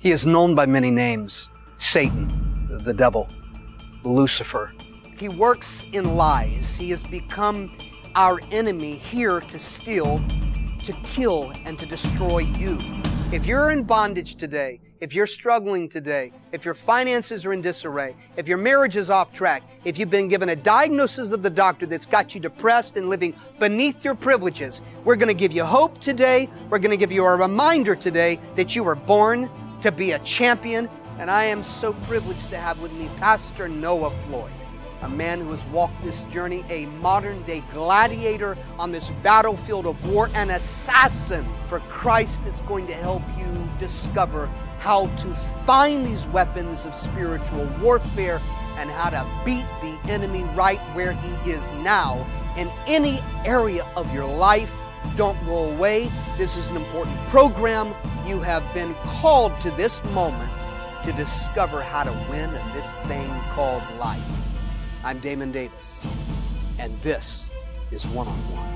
He is known by many names. Satan, the devil, Lucifer. He works in lies. He has become our enemy here to steal, to kill, and to destroy you. If you're in bondage today, if you're struggling today, if your finances are in disarray, if your marriage is off track, if you've been given a diagnosis of the doctor that's got you depressed and living beneath your privileges, we're going to give you hope today. We're going to give you a reminder today that you were born to be a champion. And I am so privileged to have with me Pastor Noah Floyd, a man who has walked this journey, a modern-day gladiator on this battlefield of war, an assassin for Christ that's going to help you discover how to find these weapons of spiritual warfare and how to beat the enemy right where he is now in any area of your life. Don't go away. This is an important program. You have been called to this moment to discover how to win in this thing called life. I'm Damon Davis, and this is One on One.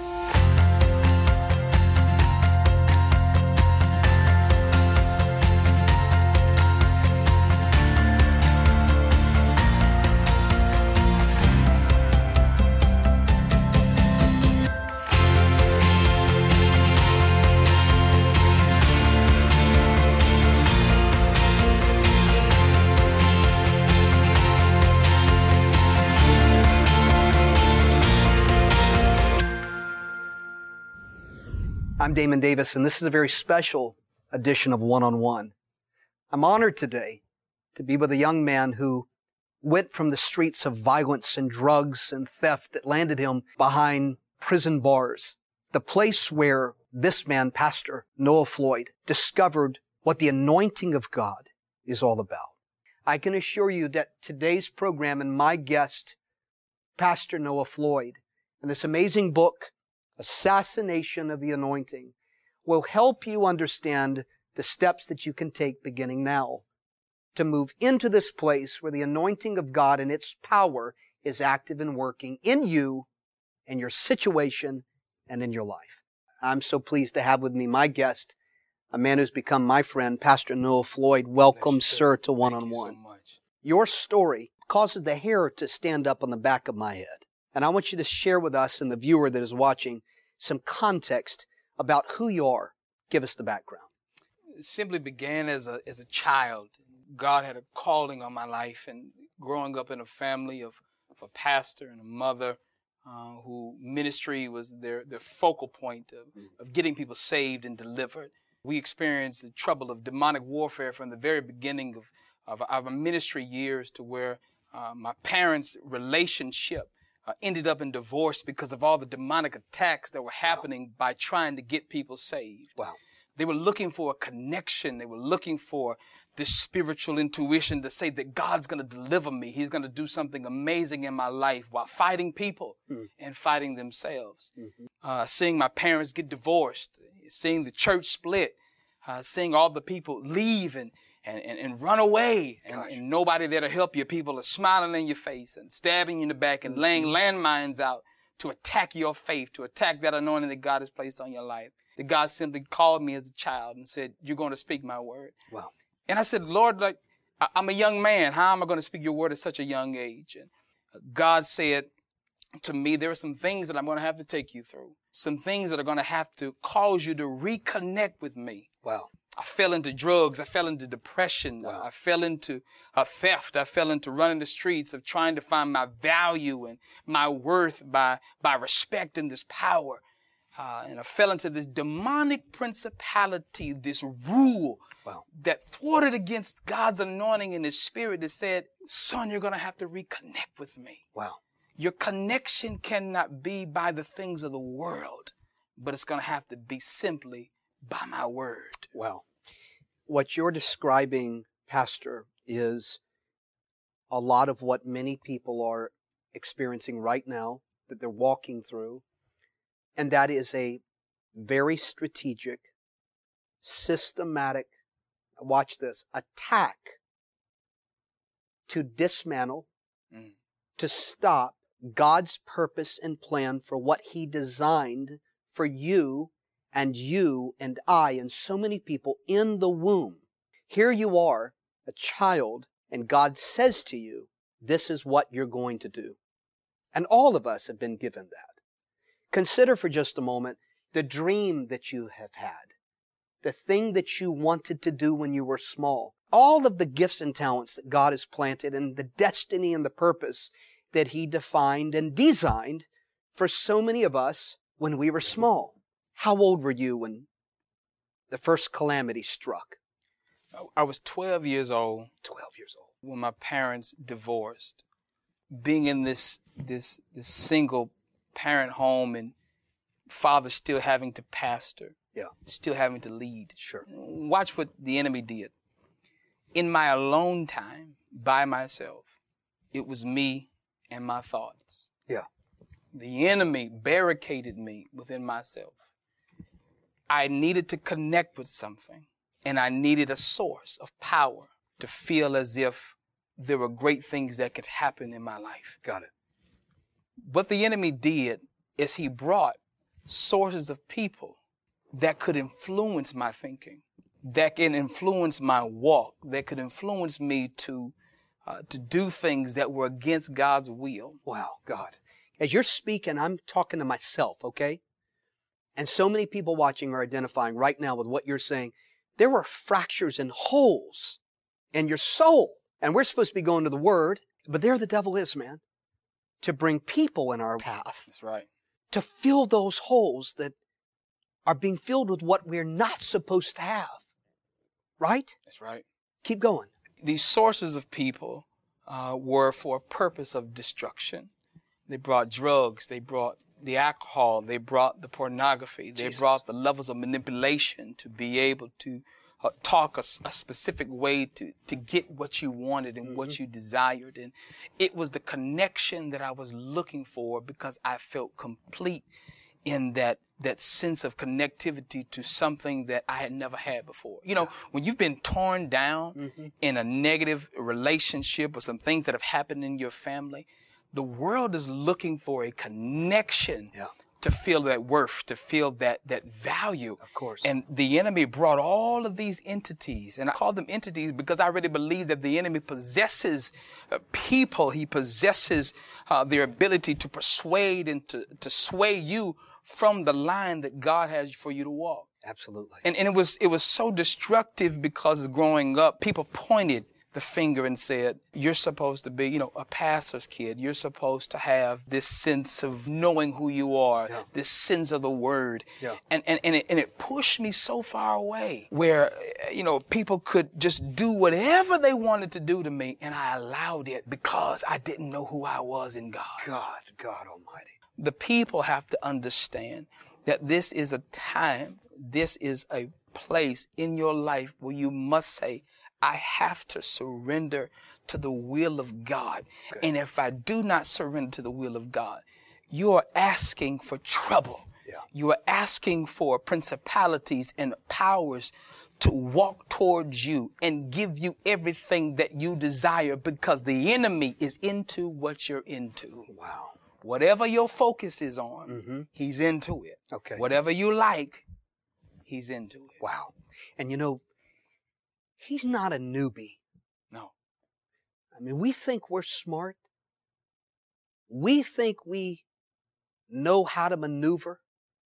I'm Damon Davis, and this is a very special edition of One on One. I'm honored today to be with a young man who went from the streets of violence and drugs and theft that landed him behind prison bars, the place where this man, Pastor Noah Floyd, discovered what the anointing of God is all about. I can assure you that today's program and my guest, Pastor Noah Floyd, and this amazing book, Assassination of the Anointing, will help you understand the steps that you can take beginning now to move into this place where the anointing of God and its power is active and working in you, in your situation, and in your life. I'm so pleased to have with me my guest, a man who's become my friend, Pastor Noah Floyd. Welcome, sir, to One on One. Thank you so much. Your story causes the hair to stand up on the back of my head. And I want you to share with us and the viewer that is watching some context about who you are. Give us the background. It simply began as a child. God had a calling on my life, and growing up in a family of a pastor and a mother who ministry was their focal point of getting people saved and delivered. We experienced the trouble of demonic warfare from the very beginning of our ministry years, to where my parents' relationship ended up in divorce because of all the demonic attacks that were happening by trying to get people saved. Wow. They were looking for a connection. They were looking for this spiritual intuition to say that God's going to deliver me. He's going to do something amazing in my life, while fighting people and fighting themselves. Seeing my parents get divorced, seeing the church split, seeing all the people leave and run away, and nobody there to help you. People are smiling in your face and stabbing you in the back and laying landmines out to attack your faith, to attack that anointing that God has placed on your life. That God simply called me as a child and said, "You're going to speak my word." Wow. And I said, "Lord, I'm a young man. How am I going to speak your word at such a young age?" And God said to me, there are some things that I'm going to have to take you through. Some things that are going to have to cause you to reconnect with me. Wow. I fell into drugs. I fell into depression. Wow. I fell into theft. I fell into running the streets of trying to find my value and my worth by respect and this power. And I fell into this demonic principality, this rule that thwarted against God's anointing in His Spirit, that said, "Son, you're going to have to reconnect with me." Wow. Your connection cannot be by the things of the world, but it's going to have to be simply by my word. Well, what you're describing, Pastor, is a lot of what many people are experiencing right now, that they're walking through. And that is a very strategic, systematic, watch this, attack to dismantle, to stop God's purpose and plan for what He designed for you and I and so many people in the womb. Here you are, a child, and God says to you, this is what you're going to do. And all of us have been given that. Consider for just a moment the dream that you have had, the thing that you wanted to do when you were small, all of the gifts and talents that God has planted, and the destiny and the purpose that He defined and designed for so many of us when we were small. How old were you when the first calamity struck? I was 12 years old. 12 years old. When my parents divorced. Being in this single parent home and father still having to pastor. Yeah. Still having to lead. Sure. Watch what the enemy did. In my alone time, by myself, it was me and my thoughts. Yeah. The enemy barricaded me within myself. I needed to connect with something, and I needed a source of power to feel as if there were great things that could happen in my life. Got it. What the enemy did is he brought sources of people that could influence my thinking, that can influence my walk, that could influence me to do things that were against God's will. Wow, God. As you're speaking, I'm talking to myself, okay? And so many people watching are identifying right now with what you're saying. There were fractures and holes in your soul. And we're supposed to be going to the Word, but there the devil is, man, to bring people in our path. That's right. To fill those holes that are being filled with what we're not supposed to have. Right? That's right. Keep going. These sources of people were for a purpose of destruction. They brought drugs. They brought the alcohol. They brought the pornography. They brought the levels of manipulation to be able to talk a specific way to get what you wanted and what you desired. And it was the connection that I was looking for because I felt complete in that sense of connectivity to something that I had never had before. You know, when you've been torn down in a negative relationship or some things that have happened in your family, the world is looking for a connection to feel that worth, to feel that value. Of course. And the enemy brought all of these entities, and I call them entities because I really believe that the enemy possesses people. He possesses their ability to persuade and to sway you from the line that God has for you to walk. Absolutely. And it was so destructive because growing up, people pointed the finger and said, you're supposed to be, a pastor's kid. You're supposed to have this sense of knowing who you are, this sense of the word. Yeah. And it pushed me so far away where, people could just do whatever they wanted to do to me. And I allowed it because I didn't know who I was in God. God Almighty. The people have to understand that this is a time, this is a place in your life where you must say, I have to surrender to the will of God. Okay. And if I do not surrender to the will of God, you are asking for trouble. Yeah. You are asking for principalities and powers to walk towards you and give you everything that you desire because the enemy is into what you're into. Wow. Whatever your focus is on, he's into it. Okay. Whatever you like, he's into it. Wow. And he's not a newbie. No. I mean, we think we're smart. We think we know how to maneuver.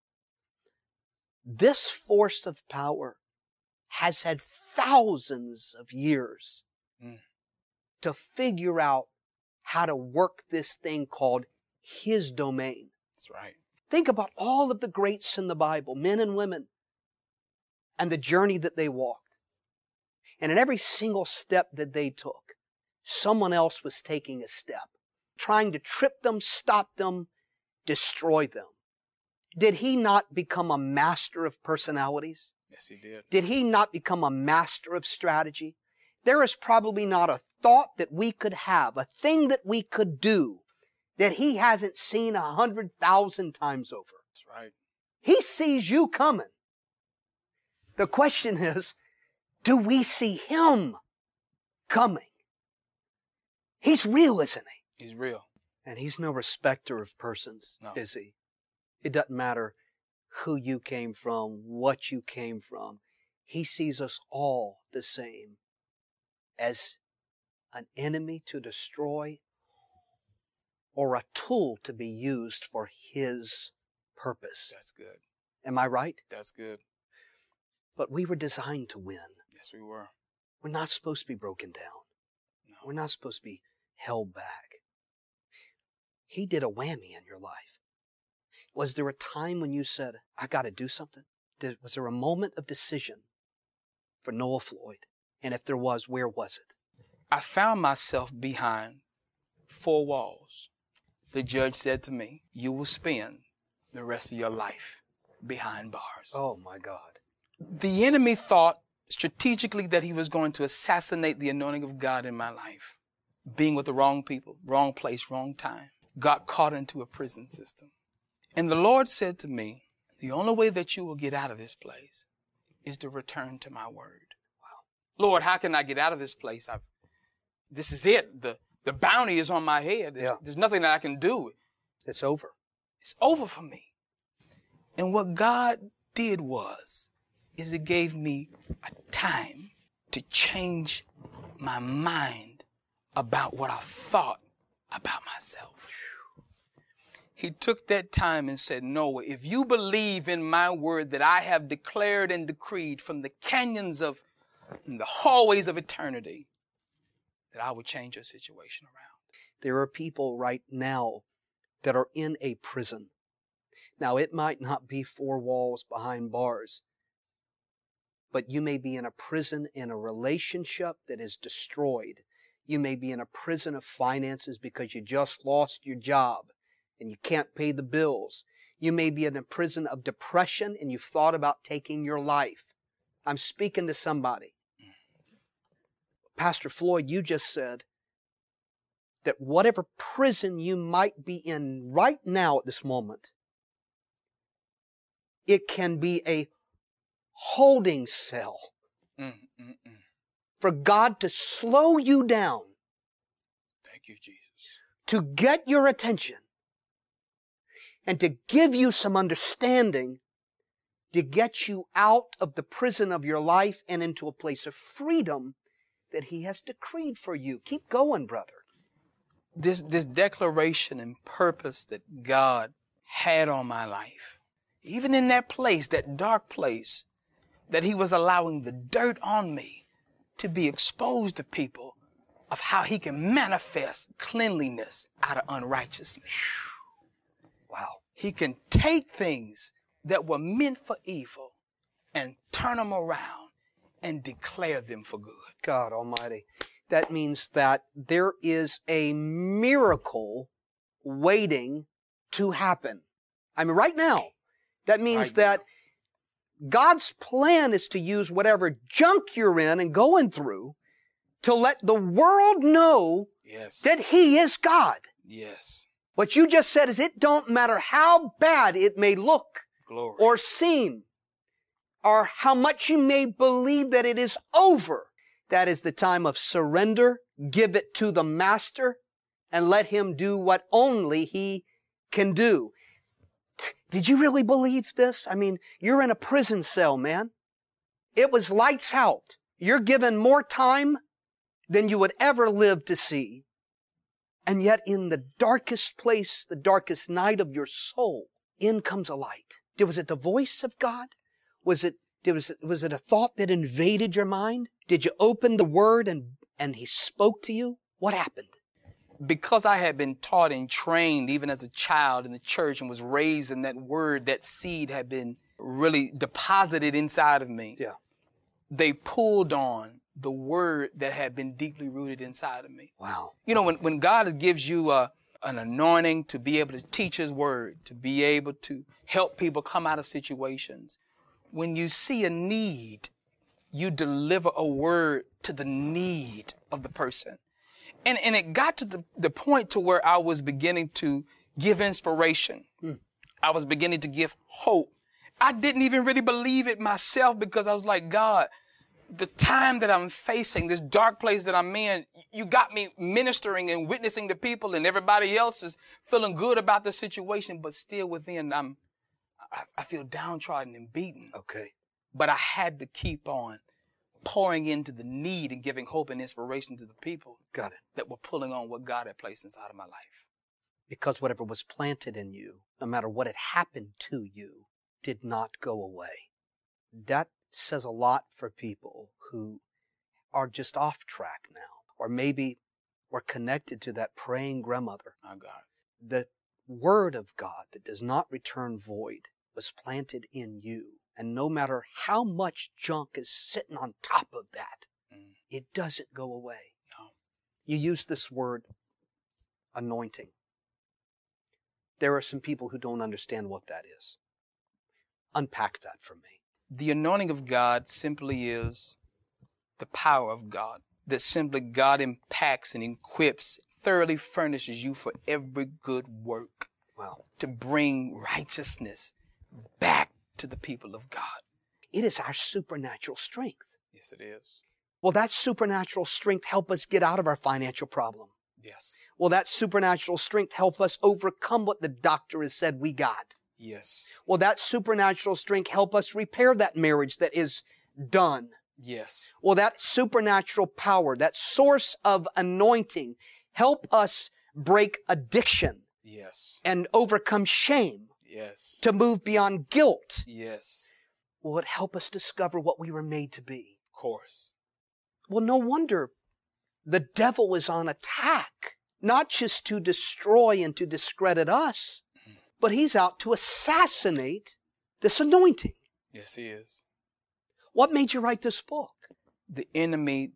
This force of power has had thousands of years to figure out how to work this thing called his domain. That's right. Think about all of the greats in the Bible, men and women, and the journey that they walked. And in every single step that they took, someone else was taking a step, trying to trip them, stop them, destroy them. Did he not become a master of personalities? Yes, he did. Did he not become a master of strategy? There is probably not a thought that we could have, a thing that we could do that he hasn't seen 100,000 times over. That's right. He sees you coming. The question is, do we see him coming? He's real, isn't he? He's real. And he's no respecter of persons, is he? It doesn't matter who you came from, what you came from. He sees us all the same, as an enemy to destroy or a tool to be used for His purpose. That's good. Am I right? That's good. But we were designed to win. Yes, we were. We're not supposed to be broken down. No. We're not supposed to be held back. He did a whammy in your life. Was there a time when you said, I got to do something? Was there a moment of decision for Noah Floyd? And if there was, where was it? I found myself behind 4 walls. The judge said to me, you will spend the rest of your life behind bars. Oh, my God. The enemy thought strategically that he was going to assassinate the anointing of God in my life. Being with the wrong people, wrong place, wrong time. Got caught into a prison system. And the Lord said to me, the only way that you will get out of this place is to return to my word. Wow. Lord, how can I get out of this place? This is it. The bounty is on my head. There's nothing that I can do. It's over. It's over for me. And what God did is it gave me a time to change my mind about what I thought about myself. He took that time and said, Noah, if you believe in my word that I have declared and decreed from the canyons of the hallways of eternity, that I would change your situation around. There are people right now that are in a prison. Now, it might not be 4 walls behind bars, but you may be in a prison in a relationship that is destroyed. You may be in a prison of finances because you just lost your job and you can't pay the bills. You may be in a prison of depression and you've thought about taking your life. I'm speaking to somebody. Pastor Floyd, you just said that whatever prison you might be in right now at this moment, it can be a holding cell for God to slow you down. Thank you, Jesus. To get your attention and to give you some understanding to get you out of the prison of your life and into a place of freedom that He has decreed for you. Keep going, brother. This declaration and purpose that God had on my life, even in that place, that dark place, that He was allowing the dirt on me to be exposed to people of how He can manifest cleanliness out of unrighteousness. Wow. He can take things that were meant for evil and turn them around and declare them for good. God Almighty. That means that there is a miracle waiting to happen. I mean, right now. That means that God's plan is to use whatever junk you're in and going through to let the world know that He is God. Yes. What you just said is it don't matter how bad it may look or seem, or how much you may believe that it is over. That is the time of surrender. Give it to the Master and let Him do what only He can do. Did you really believe this? I mean, you're in a prison cell, man. It was lights out. You're given more time than you would ever live to see. And yet in the darkest place, the darkest night of your soul, in comes a light. Was it the voice of God? Was it a thought that invaded your mind? Did you open the Word and He spoke to you? What happened? Because I had been taught and trained even as a child in the church and was raised in that Word, that seed had been really deposited inside of me. Yeah. They pulled on the Word that had been deeply rooted inside of me. Wow. You know, when God gives you an anointing to be able to teach His Word, to be able to help people come out of situations, when you see a need, you deliver a word to the need of the person. And it got to the point to where I was beginning to give inspiration. I was beginning to give hope. I didn't even really believe it myself because I was like, God, the time that I'm facing, this dark place that I'm in, you got me ministering and witnessing to people and everybody else is feeling good about the situation, but still within I feel downtrodden and beaten. Okay. But I had to keep on pouring into the need and giving hope and inspiration to the people Got it. that were pulling on what God had placed inside of my life. Because whatever was planted in you, no matter what had happened to you, did not go away. That says a lot for people who are just off track now, or maybe were connected to that praying grandmother. My God. The Word of God that does not return void was planted in you. And no matter how much junk is sitting on top of that, it doesn't go away. No. You use this word, anointing. There are some people who don't understand what that is. Unpack that for me. The anointing of God simply is the power of God. That simply God impacts and equips, thoroughly furnishes you for every good work. Wow. To bring righteousness back to the people of God. It is our supernatural strength. Yes, it is. Will that supernatural strength help us get out of our financial problem? Yes. Will that supernatural strength help us overcome what the doctor has said we got? Yes. Will that supernatural strength help us repair that marriage that is done? Yes. Will that supernatural power, that source of anointing, help us break addiction? Yes. And overcome shame? Yes. To move beyond guilt? Yes. Will it help us discover what we were made to be? Of course. Well, no wonder the devil is on attack, not just to destroy and to discredit us, but he's out to assassinate this anointing. Yes, he is. What made you write this book? The enemy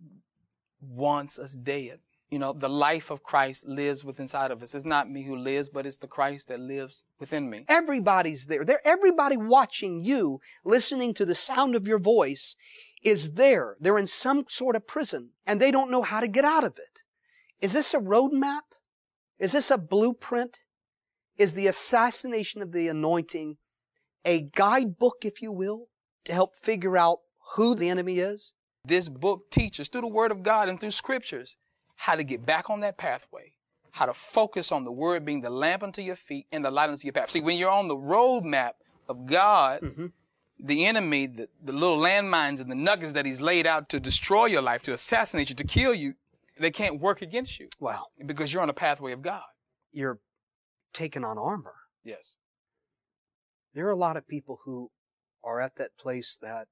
wants us dead. You know, the life of Christ lives within inside of us. It's not me who lives, but it's the Christ that lives within me. Everybody's there. Everybody watching you, listening to the sound of your voice, is there. They're in some sort of prison, and they don't know how to get out of it. Is this a roadmap? Is this a blueprint? Is the assassination of the anointing a guidebook, if you will, to help figure out who the enemy is? This book teaches through the Word of God and through Scriptures how to get back on that pathway, how to focus on the Word being the lamp unto your feet and the light unto your path. See, when you're on the roadmap of God, the enemy, the little landmines and the nuggets that he's laid out to destroy your life, to assassinate you, to kill you, they can't work against you. Wow. Because you're on the pathway of God. You're taking on armor. Yes. There are a lot of people who are at that place that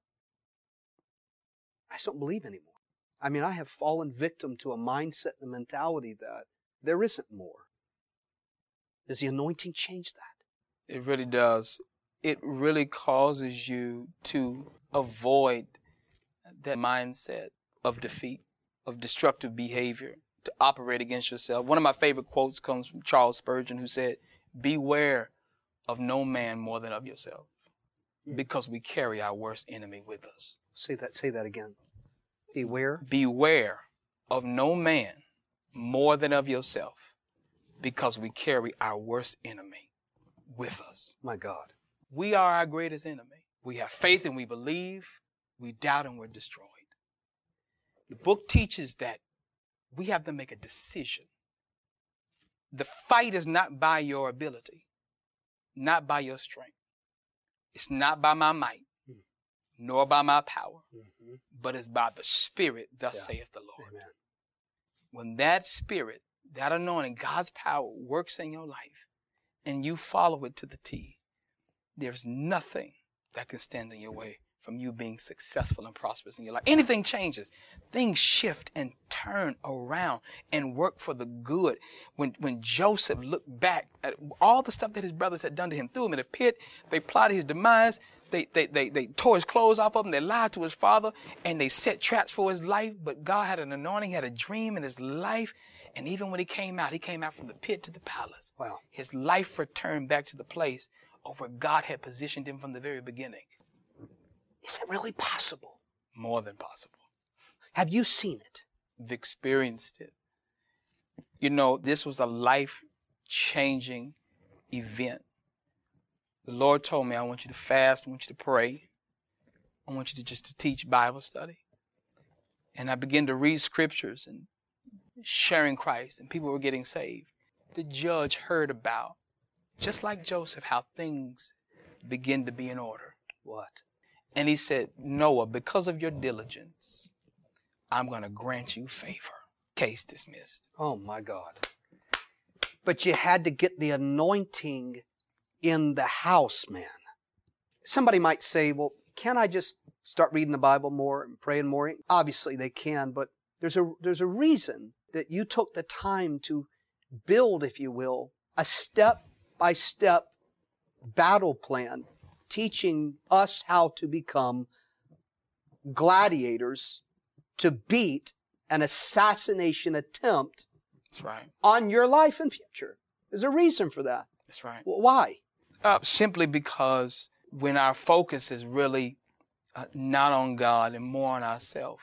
I just don't believe anymore. I mean, I have fallen victim to a mindset and a mentality that there isn't more. Does the anointing change that? It really does. It really causes you to avoid that mindset of defeat, of destructive behavior, to operate against yourself. One of my favorite quotes comes from Charles Spurgeon, who said, "Beware of no man more than of yourself, because we carry our worst enemy with us." Say that again. Beware. Beware of no man more than of yourself, because we carry our worst enemy with us. My God. We are our greatest enemy. We have faith and we believe. We doubt and we're destroyed. The book teaches that we have to make a decision. The fight is not by your ability, not by your strength. It's not by my might, nor by my power, but it's by the Spirit, thus saith the Lord. Amen. When that Spirit, that anointing, God's power works in your life, and you follow it to the T, there's nothing that can stand in your way from you being successful and prosperous in your life. Anything changes. Things shift and turn around and work for the good. When Joseph looked back at all the stuff that his brothers had done to him, threw him in a pit, they plotted his demise, they tore his clothes off of him, they lied to his father, and they set traps for his life. But God had an anointing, had a dream in his life. And even when he came out from the pit to the palace. Wow. His life returned back to the place where God had positioned him from the very beginning. Is it really possible? More than possible. Have you seen it? I've experienced it. You know, this was a life-changing event. The Lord told me, I want you to fast, I want you to pray. I want you to teach Bible study. And I began to read scriptures and sharing Christ, and people were getting saved. The judge heard about, just like Joseph, how things begin to be in order. What? And he said, Noah, because of your diligence, I'm going to grant you favor. Case dismissed. Oh, my God. But you had to get the anointing in the house, man. Somebody might say, well, can't I just start reading the Bible more and praying more? Obviously they can, but there's a reason that you took the time to build, if you will, a step-by-step battle plan, teaching us how to become gladiators to beat an assassination attempt That's right. on your life and future. There's a reason for that. That's right. Why? Simply because when our focus is really not on God and more on ourselves,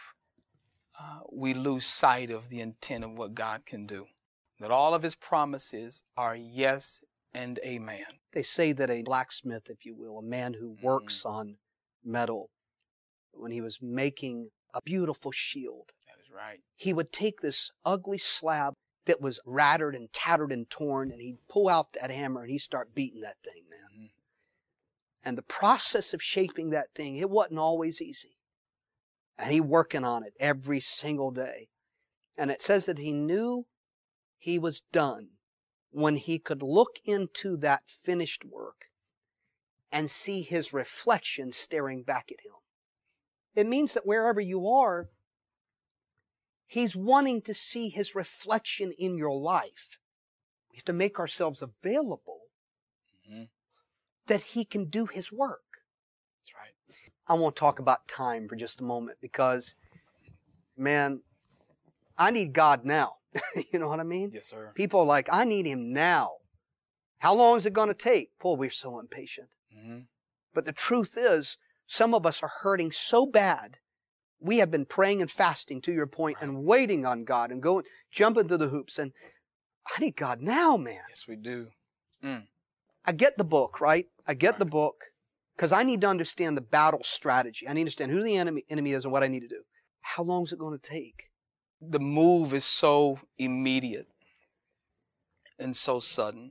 we lose sight of the intent of what God can do. That all of His promises are yes and amen. They say that a blacksmith, if you will, a man who works on metal, when he was making a beautiful shield, That is right. he would take this ugly slab that was rattered and tattered and torn, and he'd pull out that hammer and he'd start beating that thing, man. And the process of shaping that thing, it wasn't always easy. And he working on it every single day. And it says that he knew he was done when he could look into that finished work and see his reflection staring back at him. It means that wherever you are, He's wanting to see His reflection in your life. We have to make ourselves available that He can do His work. That's right. I want to talk about time for just a moment because, man, I need God now. You know what I mean? Yes, sir. People are like, I need Him now. How long is it going to take? Boy, we're so impatient. But the truth is, some of us are hurting so bad. We have been praying and fasting, to your point, and waiting on God and jumping through the hoops. And I need God now, man. Yes, we do. I get the book, right? I get the book because I need to understand the battle strategy. I need to understand who the enemy is and what I need to do. How long is it going to take? The move is so immediate and so sudden.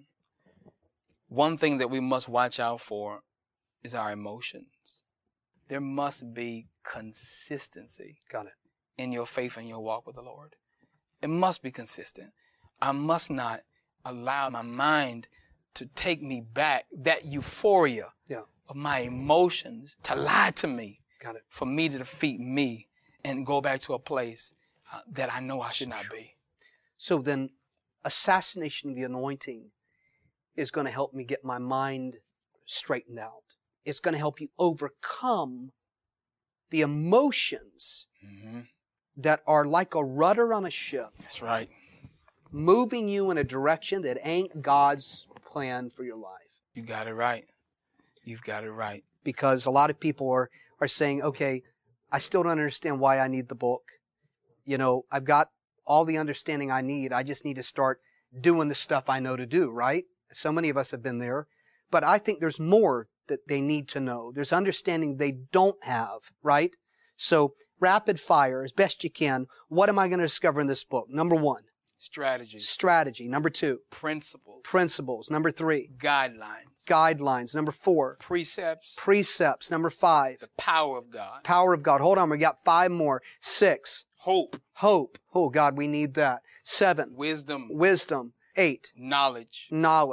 One thing that we must watch out for is our emotions. There must be consistency. Got it. In your faith and your walk with the Lord. It must be consistent. I must not allow my mind to take me back, that euphoria of my emotions, to lie to me. Got it. For me to defeat me and go back to a place that I know I should not be. So then, assassination of the anointing is going to help me get my mind straightened out. It's going to help you overcome the emotions that are like a rudder on a ship. That's right. Moving you in a direction that ain't God's plan for your life. You got it right. You've got it right. Because a lot of people are saying, okay, I still don't understand why I need the book. You know, I've got all the understanding I need. I just need to start doing the stuff I know to do, right? So many of us have been there. But I think there's more that they need to know. There's understanding they don't have, right? So rapid fire, as best you can. What am I going to discover in this book? Number 1. Strategy. Number 2. Principles. Number 3. Guidelines. Number 4. Precepts. Number 5. The power of God. Hold on, we got 5 more. 6. Hope. Oh, God, we need that. 7. Wisdom. 8. Knowledge.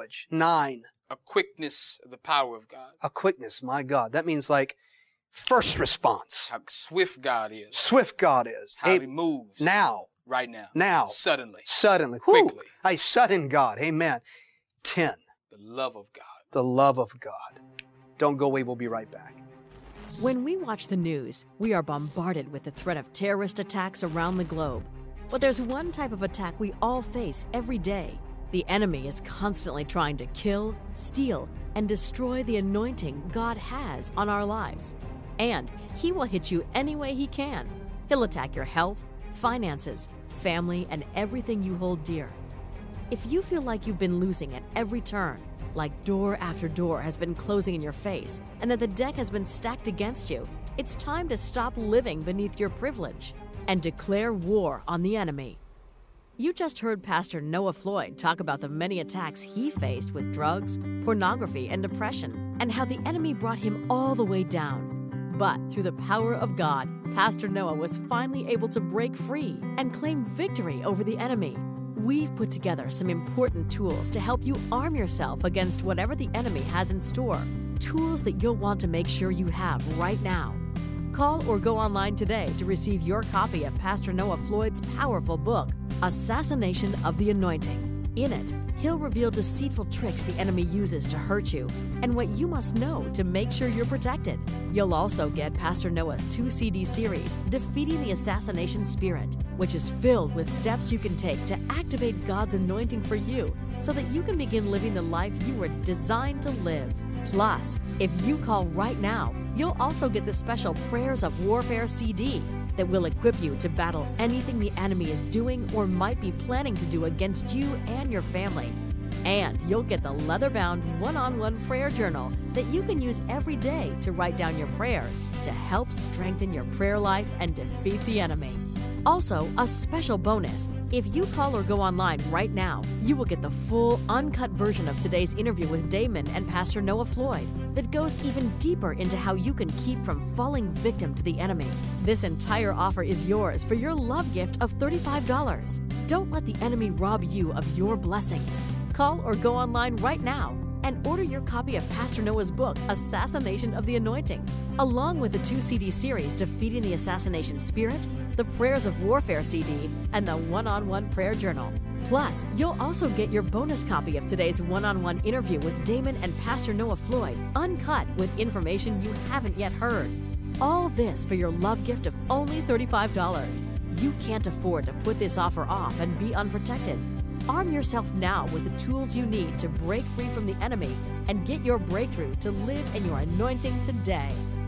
9. A quickness of the power of God. A quickness, my God. That means like first response. How swift God is. How He moves. Now. Right now. Now. Suddenly. Quickly. A sudden God. Amen. 10. The love of God. The love of God. Don't go away. We'll be right back. When we watch the news, we are bombarded with the threat of terrorist attacks around the globe. But there's one type of attack we all face every day. The enemy is constantly trying to kill, steal, and destroy the anointing God has on our lives. And he will hit you any way he can. He'll attack your health, finances, family, and everything you hold dear. If you feel like you've been losing at every turn, like door after door has been closing in your face, and that the deck has been stacked against you, it's time to stop living beneath your privilege and declare war on the enemy. You just heard Pastor Noah Floyd talk about the many attacks he faced with drugs, pornography, and depression, and how the enemy brought him all the way down. But through the power of God, Pastor Noah was finally able to break free and claim victory over the enemy. We've put together some important tools to help you arm yourself against whatever the enemy has in store. Tools that you'll want to make sure you have right now. Call or go online today to receive your copy of Pastor Noah Floyd's powerful book, Assassination of the Anointing. In it, he'll reveal deceitful tricks the enemy uses to hurt you and what you must know to make sure you're protected. You'll also get Pastor Noah's 2-CD series, Defeating the Assassination Spirit, which is filled with steps you can take to activate God's anointing for you so that you can begin living the life you were designed to live. Plus, if you call right now, you'll also get the special Prayers of Warfare CD that will equip you to battle anything the enemy is doing or might be planning to do against you and your family. And you'll get the leather-bound one-on-one prayer journal that you can use every day to write down your prayers to help strengthen your prayer life and defeat the enemy. Also, a special bonus. If you call or go online right now, you will get the full, uncut version of today's interview with Damon and Pastor Noah Floyd that goes even deeper into how you can keep from falling victim to the enemy. This entire offer is yours for your love gift of $35. Don't let the enemy rob you of your blessings. Call or go online right now and order your copy of Pastor Noah's book, Assassination of the Anointing, along with the 2-CD series, Defeating the Assassination Spirit, the Prayers of Warfare CD, and the one-on-one prayer journal. Plus, you'll also get your bonus copy of today's one-on-one interview with Damon and Pastor Noah Floyd, uncut with information you haven't yet heard. All this for your love gift of only $35. You can't afford to put this offer off and be unprotected. Arm yourself now with the tools you need to break free from the enemy and get your breakthrough to live in your anointing today.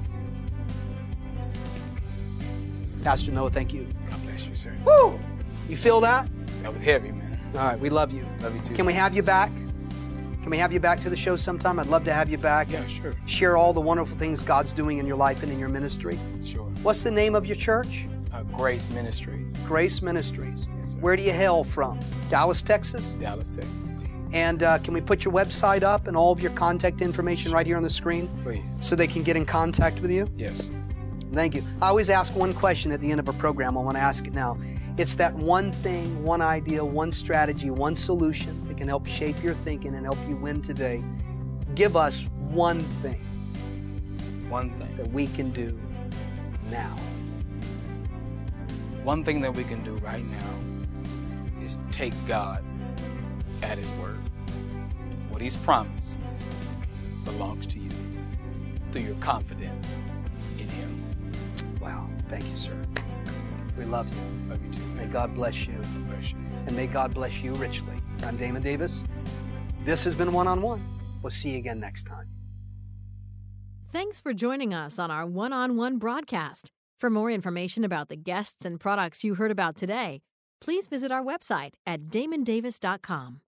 Pastor Noah, thank you. God bless you, sir. Woo! You feel that? That was heavy, man. All right, we love you. Love you too. Can we have you back? Can we have you back to the show sometime? I'd love to have you back. Yeah, sure. Share all the wonderful things God's doing in your life and in your ministry. Sure. What's the name of your church? Grace Ministries. Grace Ministries. Yes, sir. Where do you hail from? Dallas, Texas? Dallas, Texas. And can we put your website up and all of your contact information right here on the screen Please. so they can get in contact with you? Yes. Thank you. I always ask one question at the end of a program. I want to ask it now. It's that one thing, one idea, one strategy, one solution that can help shape your thinking and help you win today. Give us one thing. One thing. That we can do now. One thing that we can do right now is take God at His word. What He's promised belongs to you through your confidence in Him. Wow. Thank you, sir. We love you. Love you too. May God bless you. God bless you. And may God bless you richly. I'm Damon Davis. This has been One-on-One. We'll see you again next time. Thanks for joining us on our one-on-one broadcast. For more information about the guests and products you heard about today, please visit our website at damondavis.com.